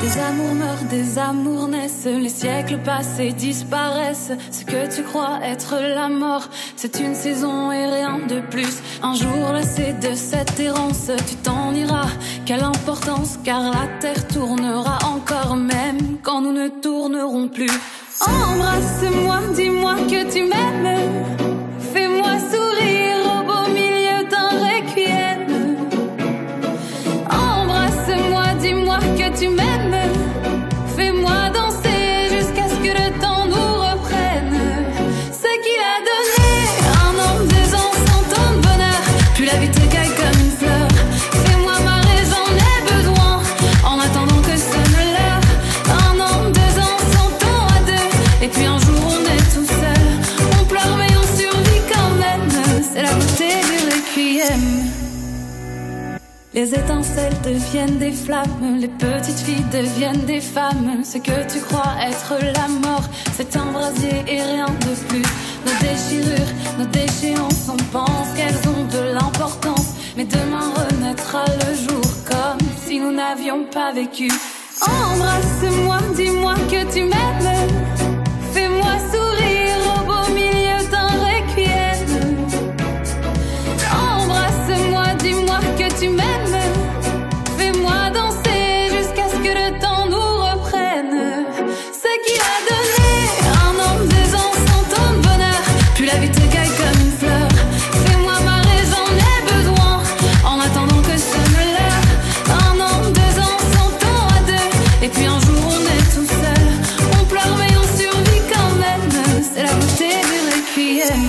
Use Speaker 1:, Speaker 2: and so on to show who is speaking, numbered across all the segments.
Speaker 1: Des amours meurent, des amours naissent, les siècles passés disparaissent. Ce que tu crois être la mort, c'est une saison et rien de plus. Un jour lassé de cette errance, tu t'en iras. Quelle importance, car la terre tournera encore, même quand nous ne tournerons plus. Embrasse-moi, dis-moi que tu m'aimes. Fais-moi sourire au beau milieu d'un requiem. Embrasse-moi, dis-moi que tu m'aimes. Fais-moi danser jusqu'à ce que le temps nous reprenne. Ce qu'il a donné, 1 an, 2 ans, 100 ans de bonheur. Puis la vie te caille comme une fleur. Fais-moi marrer, j'en ai besoin. En attendant que sonne l'heure. 1 an, 2 ans, 100 ans à deux. Et puis un jour on est tout seul. On pleure mais on survit quand même. C'est la beauté du requiem. Les étincelles deviennent des flammes, les petites filles deviennent des femmes. Ce que tu crois être la mort, c'est un brasier et rien de plus. Nos déchirures, nos déchéances, on pense qu'elles ont de l'importance. Mais demain renaîtra le jour comme si nous n'avions pas vécu. Embrasse-moi, dis-moi que tu m'aimes. Fais-moi sourire au beau milieu d'un requiem. Embrasse-moi, dis-moi que tu m'aimes. Fais-moi danser jusqu'à ce que le temps nous reprenne. Ce qu'il a donné, 1 an, 2 ans, 100 ans de bonheur. Puis la vie te caille comme une fleur. Fais-moi marrer, j'en ai besoin. En attendant que sonne l'heure. 1 an, 2 ans, 100 ans à deux. Et puis un jour on est tout seul. On pleure mais on survit quand même. C'est la beauté du requiem.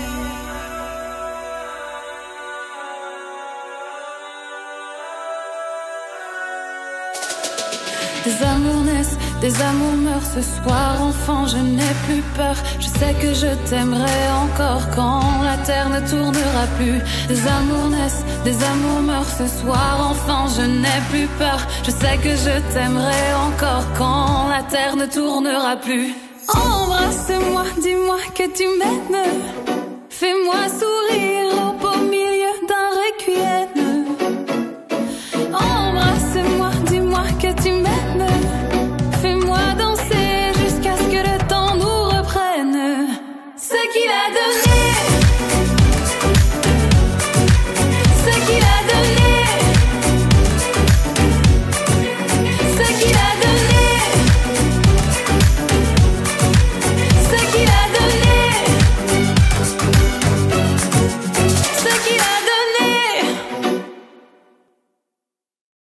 Speaker 1: Des amours naissent, des amours meurent. Ce soir, enfant, je n'ai plus peur. Je sais que je t'aimerai encore quand la terre ne tournera plus. Des amours naissent, des amours meurent. Ce soir, enfant, je n'ai plus peur. Je sais que je t'aimerai encore quand la terre ne tournera plus. Embrasse-moi, dis-moi que tu m'aimes. Fais-moi sourire